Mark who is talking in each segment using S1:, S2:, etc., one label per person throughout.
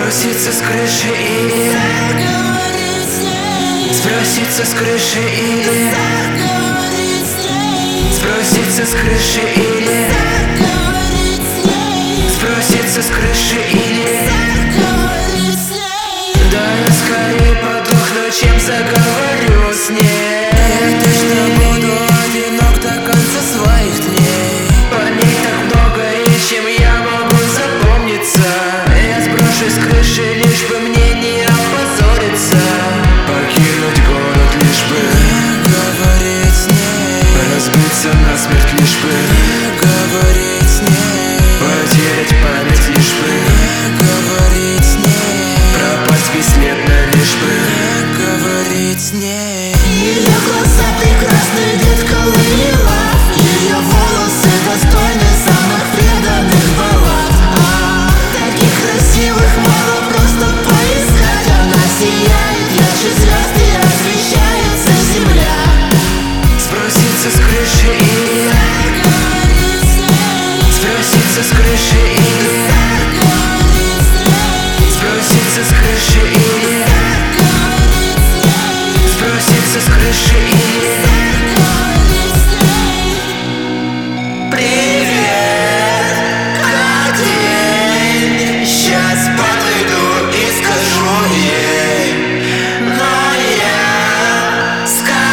S1: Сброситься с крыши или сброситься с крыши или сброситься с крыши или сброситься с крыши или да я скорее подохну, чем заговорю с ней. Я точно буду одинок до конца своих дней. Парней так много, и чем я могу запомниться. Я сброшусь с крыши, лишь бы мне не опозориться. Покинуть город, лишь бы не говорить с ней. Разбиться насмерть, лишь бы не говорить с ней. Потерять память, лишь бы не говорить с ней. Пропасть бесследно, лишь бы не говорить с ней.
S2: Ее глаза прекрасны, детка Лейла. Ее волосы достойны самых преданных баллад. Таких красивых мало просто поискать. Она сияет ярче звезд и освещается земля.
S1: Сброситься с крыши или сброситься с крыши или сброситься с крыши или сброситься с крыши или привет, как день? Сейчас подойду и скажу ей, но я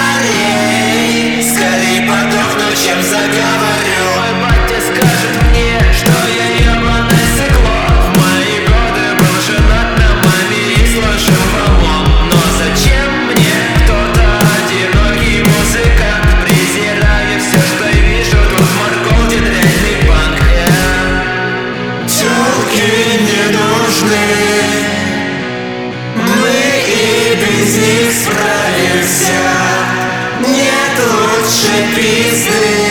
S1: скорей подохну, чем заговорю. Мой батя скажет мне, что я ебаное сыкло. В мои годы был женат на маме и сложил баллон. Но зачем мне кто-то одинокий музыкант? Презираю все, что вижу, тут Марголди дрянный панк. Тёлки не нужны, мы и без них справимся. Нет лучше пизды.